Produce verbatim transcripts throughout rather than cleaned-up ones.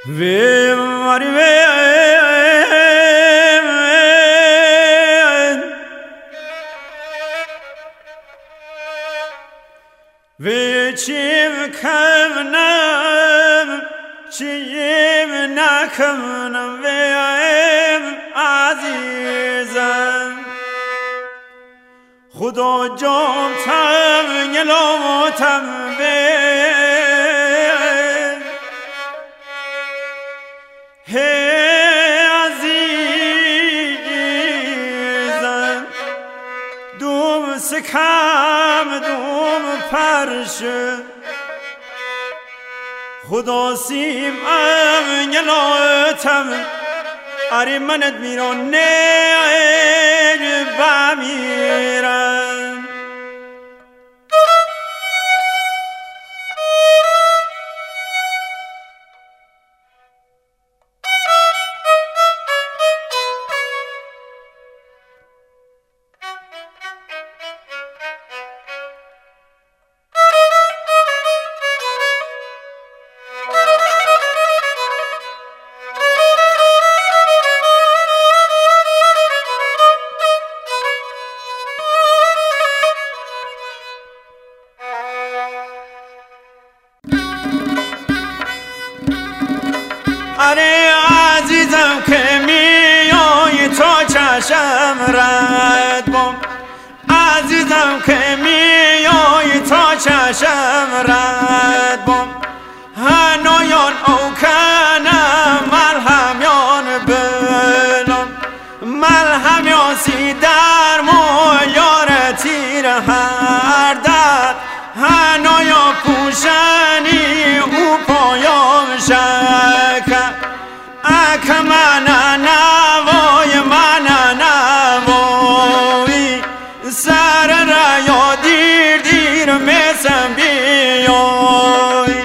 Ve var ve ve çim kavnam çim nakavnam ve azizam Khuda jam tam yelo tam ve Hey azizam dum sekam dum parsh Khuda sim am yelo tam Ari manat miron ne ba miran Are azizam ke miyoy to chasham rad bom Azizam ke miyoy to chasham rad bom Hanoyon okana malham yon belom Malham yosi dar moyorati har dad Hanoyo pushani upoyom shaka Akamana navoy mana navoy Sarara yo dir dir mesam biyoy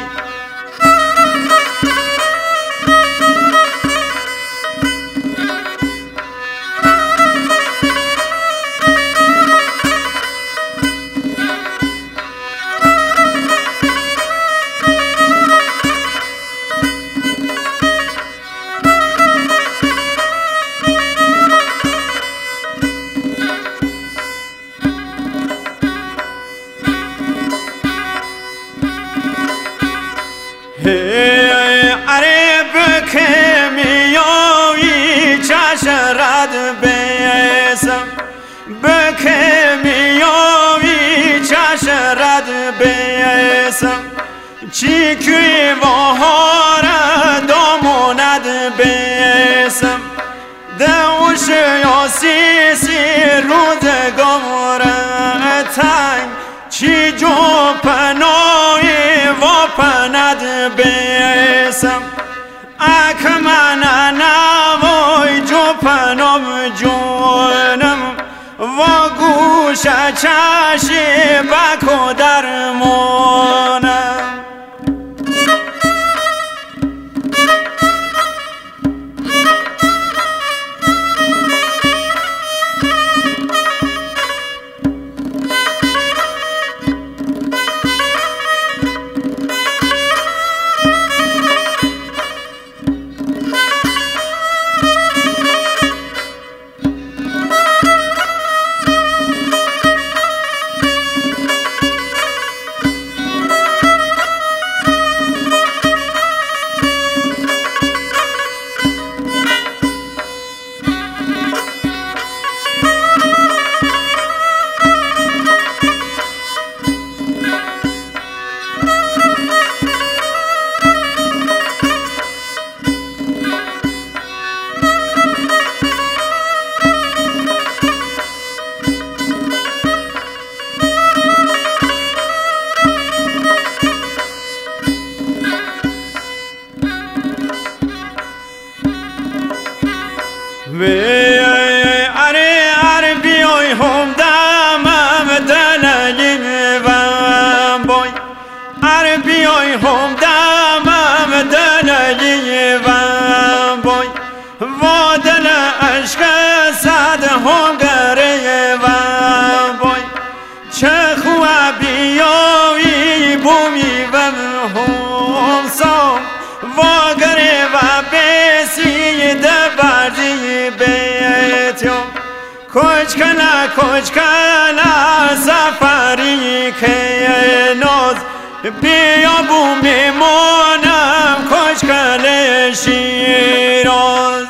Hey, are bekemiyoy chashrad besam Bekemiyoy chashrad besam Chikwi vahara domonad besam Dawsh yosi si rudgamoratan Chi jo panoy vapanad besam Akamana navoy jo panom jonam Vagusha chashi bako darmonam کلا کج کلا سفری که ناز بیا بو میمانم کج کلا شیراز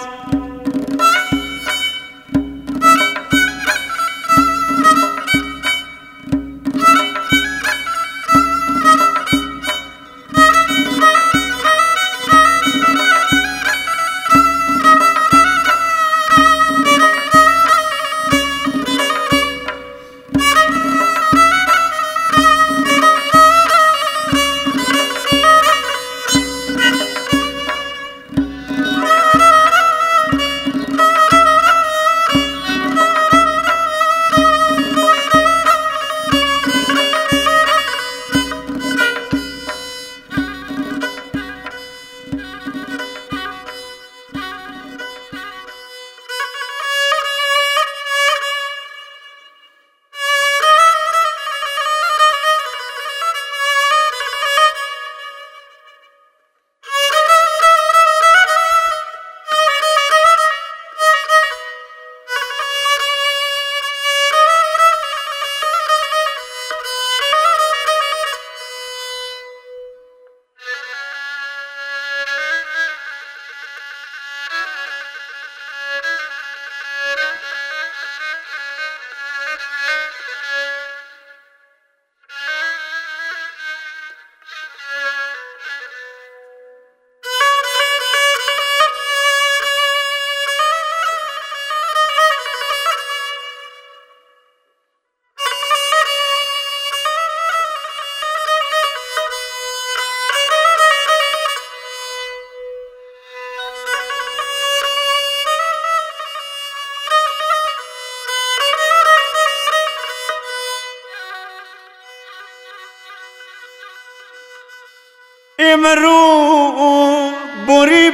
امرو بوری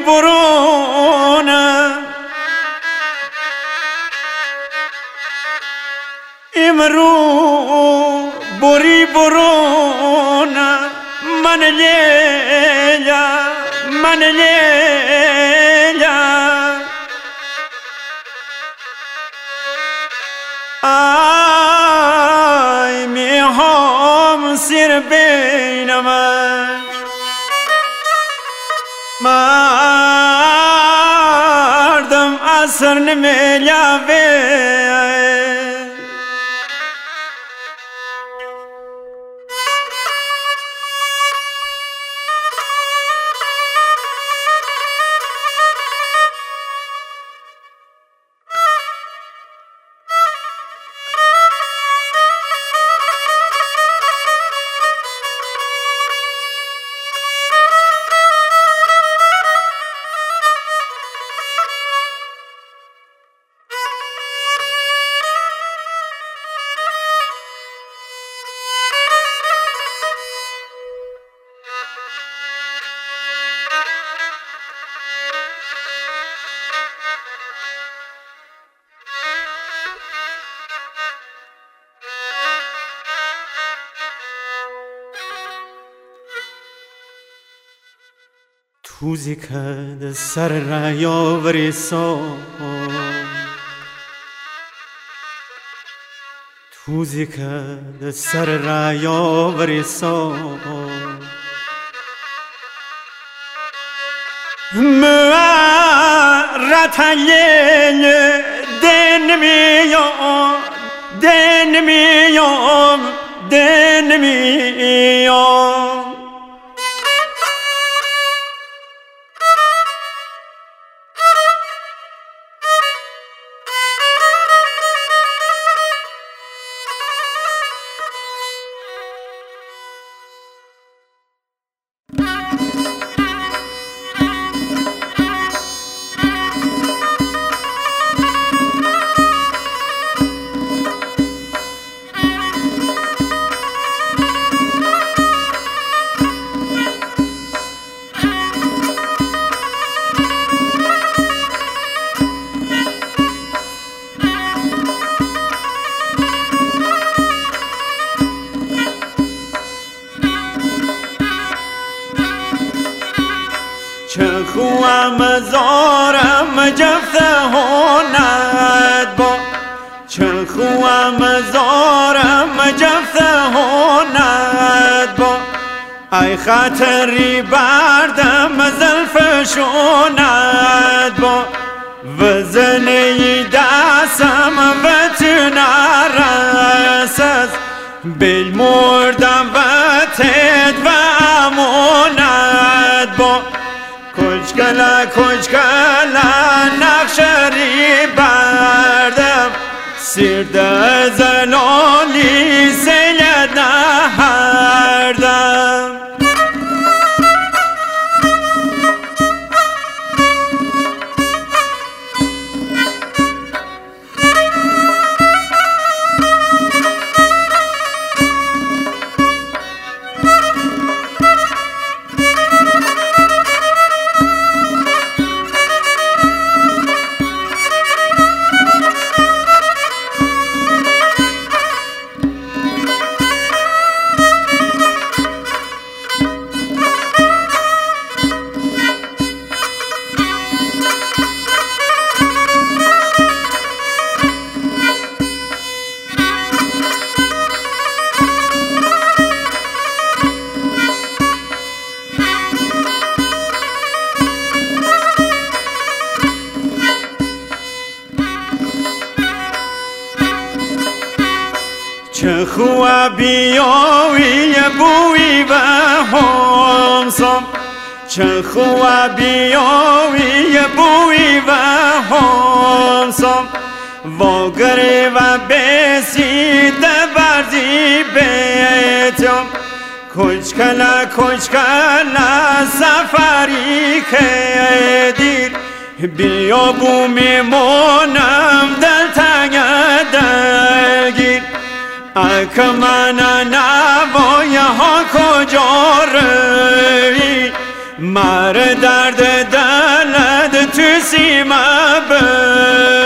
برونا امرو بوری برونا من لیلا من لیلا آی می هم سر بینم مردم اثر نمی‌یابه توزی که سر رایا ورسو توزی که سر رایا ورسو مرتایل دن میام دن میام دن میام چخوام زارم جفته هوند با چه خوام زارم جفته هوند با ای خاطری بردم زلفشوند با وزنی دستم و تنارسز بیل مردم و تید و اموند با کچکلا کچکلا نقشری بردم سرد زلالی سید نهردم چه خواب بیاوی بوی و همسم چه خواب بیاوی بوی و همسم واگری و بسی دبردی بیتم کچکلا کچکلا سفری که دیر بیا بو میمونم دل تنگ دلگیر اکمانا نوای ها کجا روی مر درد دلد تو سیما